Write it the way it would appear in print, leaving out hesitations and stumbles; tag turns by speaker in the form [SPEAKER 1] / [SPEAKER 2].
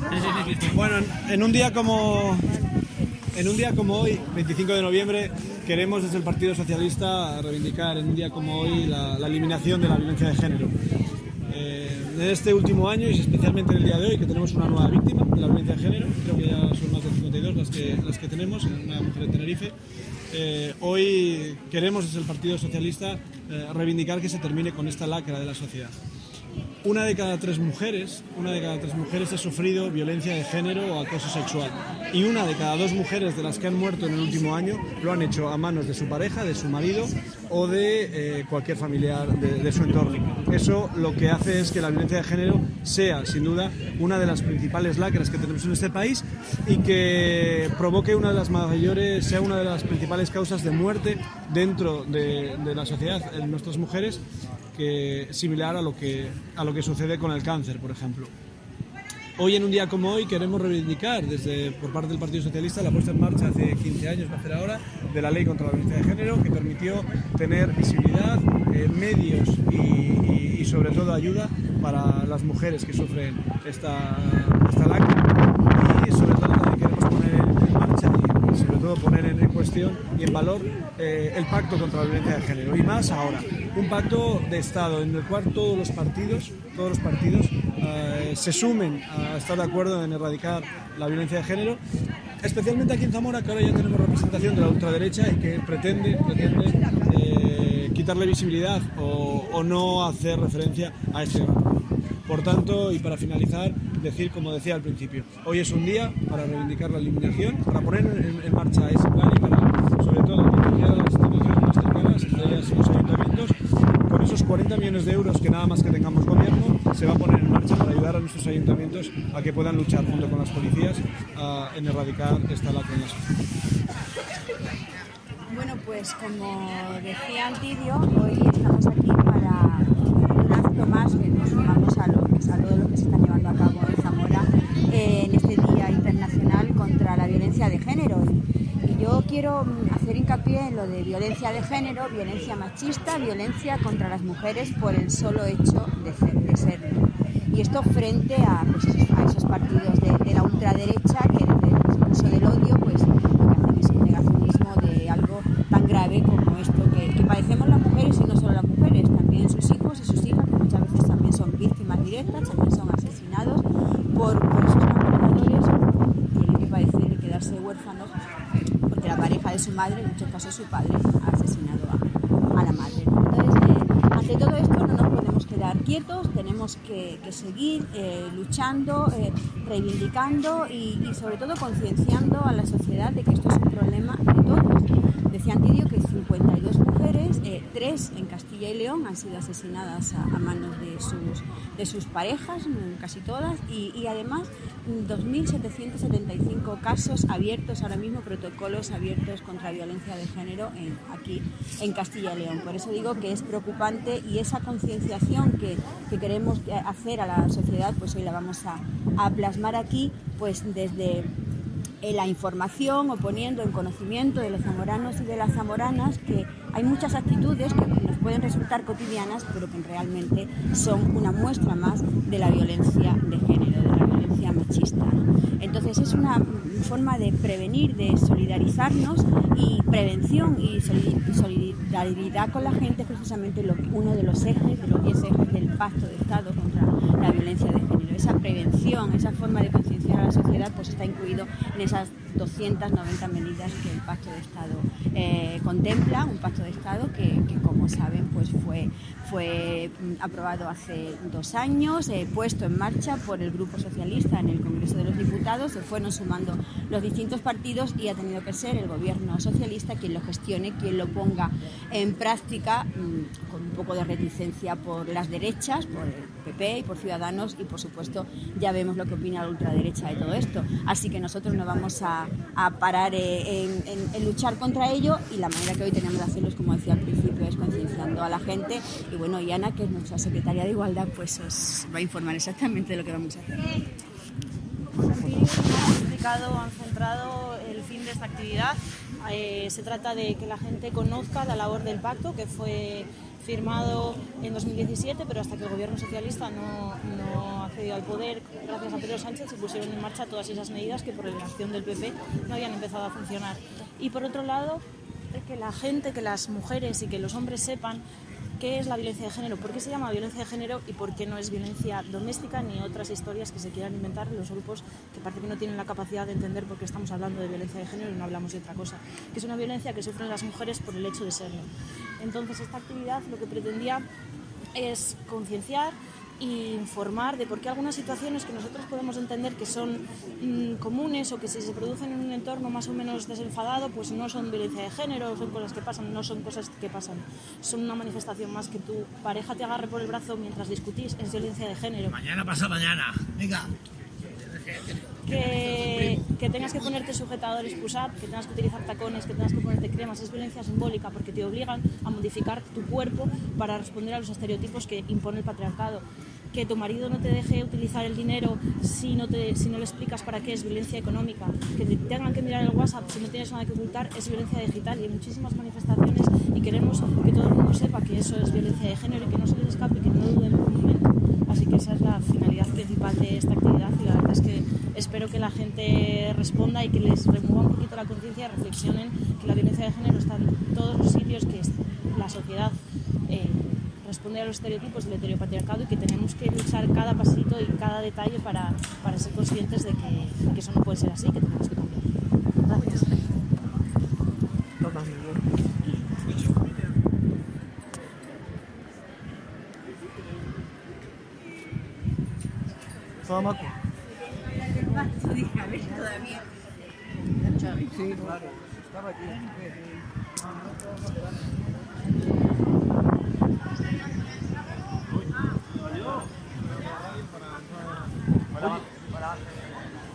[SPEAKER 1] Bueno, en un día como hoy, 25 de noviembre, queremos desde el Partido Socialista reivindicar en un día como hoy la eliminación de la violencia de género. En este último año y especialmente en el día de hoy, que tenemos una nueva víctima de la violencia de género, creo que ya son más de 52 las que tenemos, una mujer en Tenerife. Hoy queremos desde el Partido Socialista reivindicar que se termine con esta lacra de la sociedad. Una de cada tres mujeres ha sufrido violencia de género o acoso sexual, y una de cada dos mujeres de las que han muerto en el último año lo han hecho a manos de su pareja, de su marido o de cualquier familiar de su entorno. Eso lo que hace es que la violencia de género sea, sin duda, una de las principales lacras que tenemos en este país y que provoque sea una de las principales causas de muerte dentro de la sociedad en nuestras mujeres, similar a lo que sucede con el cáncer, por ejemplo. Hoy, en un día como hoy, queremos reivindicar por parte del Partido Socialista la puesta en marcha hace 15 años, va a hacer ahora, de la Ley contra la Violencia de Género, que permitió tener visibilidad, medios y sobre todo ayuda para las mujeres que sufren esta lacra. Y sobre todo también queremos poner en marcha y sobre todo poner en cuestión y en valor el pacto contra la violencia de género, y más ahora, un pacto de Estado en el cual todos los partidos se sumen a estar de acuerdo en erradicar la violencia de género, especialmente aquí en Zamora, que ahora ya tenemos representación de la ultraderecha y que pretende quitarle visibilidad o no hacer referencia a este gran problema. Por tanto, y para finalizar, decir, como decía al principio, hoy es un día para reivindicar la eliminación, para poner en marcha ese plan y para, sobre todo, beneficiar a las instituciones más cercanas, entre ellas los ayuntamientos. Con esos 40 millones de euros que nada más que tengamos gobierno, se va a poner en marcha para ayudar a nuestros ayuntamientos a que puedan luchar junto con las policías en erradicar esta lacra en la sociedad.
[SPEAKER 2] Bueno, pues como decía Antidio, hoy estamos aquí para un acto más que nos sumamos a todo lo que se está llevando a cabo en Zamora en este Día Internacional contra la Violencia de Género. Y yo quiero hacer hincapié en lo de violencia de género, violencia machista, violencia contra las mujeres por el solo hecho de serlo. Y esto frente a esos partidos de la ultraderecha que desde el discurso del odio pues lo que hacen es un negacionismo de algo tan grave como esto que padecemos las mujeres, y no solo las mujeres, también sus hijos y sus hijas, que muchas veces también son víctimas directas, también son asesinados por esos manipuladores, tienen que padecer y quedarse huérfanos porque la pareja de su madre, en muchos casos su padre, ha asesinado a la madre. Entonces, ante todo esto no nos podemos quedar quietos, tenemos que seguir luchando, reivindicando y sobre todo concienciando a la sociedad de que esto es un problema de todos. Decía Antidio que 52 mujeres, 3 en Castilla y León, han sido asesinadas a manos de sus parejas, casi todas, y además 2.775 casos abiertos ahora mismo, protocolos abiertos contra violencia de género aquí en Castilla y León. Por eso digo que es preocupante, y esa concienciación que queremos hacer a la sociedad, pues hoy la vamos a plasmar aquí, pues desde la información o poniendo en conocimiento de los zamoranos y de las zamoranas que hay muchas actitudes que nos pueden resultar cotidianas, pero que realmente son una muestra más de la violencia de género, de la violencia machista, ¿no? Entonces es una forma de prevenir, de solidarizarnos, y prevención y solidaridad con la gente es precisamente uno de los ejes, de los 10 ejes del Pacto de Estado contra la violencia de género. Esa prevención, esa forma de concienciar a la sociedad, pues está incluido en esas 290 medidas que el Pacto de Estado contempla, un Pacto de Estado que como saben, pues fue aprobado hace 2 años, puesto en marcha por el Grupo Socialista en el Congreso de los Diputados. Se fueron sumando los distintos partidos y ha tenido que ser el Gobierno socialista quien lo gestione, quien lo ponga en práctica, con un poco de reticencia por las derechas, por el PP y por Ciudadanos, y por supuesto ya vemos lo que opina la ultraderecha de todo esto. Así que nosotros no vamos a parar en luchar contra ello, y la manera que hoy tenemos de hacerlo es, como decía al principio, es concienciando a la gente. Y bueno, y Ana, que es nuestra secretaria de Igualdad, pues os va a informar exactamente de lo que vamos a hacer.
[SPEAKER 3] Han centrado el fin de esta actividad. Se trata de que la gente conozca la labor del pacto, que fue firmado en 2017, pero hasta que el gobierno socialista no accedió al poder, gracias a Pedro Sánchez, se pusieron en marcha todas esas medidas que por la acción del PP no habían empezado a funcionar. Y por otro lado, que la gente, que las mujeres y que los hombres sepan qué es la violencia de género, por qué se llama violencia de género y por qué no es violencia doméstica ni otras historias que se quieran inventar los grupos que parece que no tienen la capacidad de entender por qué estamos hablando de violencia de género y no hablamos de otra cosa, que es una violencia que sufren las mujeres por el hecho de serlo. Entonces esta actividad lo que pretendía es concienciar e informar de por qué algunas situaciones que nosotros podemos entender que son comunes o que si se producen en un entorno más o menos desenfadado, pues no son violencia de género, son cosas que pasan, no son cosas que pasan. Son una manifestación más. Que tu pareja te agarre por el brazo mientras discutís es violencia de género.
[SPEAKER 4] Mañana pasa mañana, venga.
[SPEAKER 3] Que tengas que ponerte sujetadores push-up, que tengas que utilizar tacones, que tengas que ponerte cremas, es violencia simbólica porque te obligan a modificar tu cuerpo para responder a los estereotipos que impone el patriarcado. Que tu marido no te deje utilizar el dinero si no le explicas para qué, es violencia económica. Que te tengan que mirar el WhatsApp si no tienes nada que ocultar, es violencia digital. Y hay muchísimas manifestaciones y queremos que todo el mundo sepa que eso es violencia de género y que no se les escape, que no duden por un momento. Así que esa es la finalidad principal de esta actividad y la verdad es que espero que la gente responda y que les remueva un poquito la conciencia y reflexionen que la violencia de género está en todos los sitios, que la sociedad responde a los estereotipos del heteropatriarcado y que tenemos que luchar cada pasito y cada detalle para ser conscientes de que eso no puede ser así, que tenemos que cambiar. Gracias.
[SPEAKER 4] Sí, claro. Estaba aquí. Hola.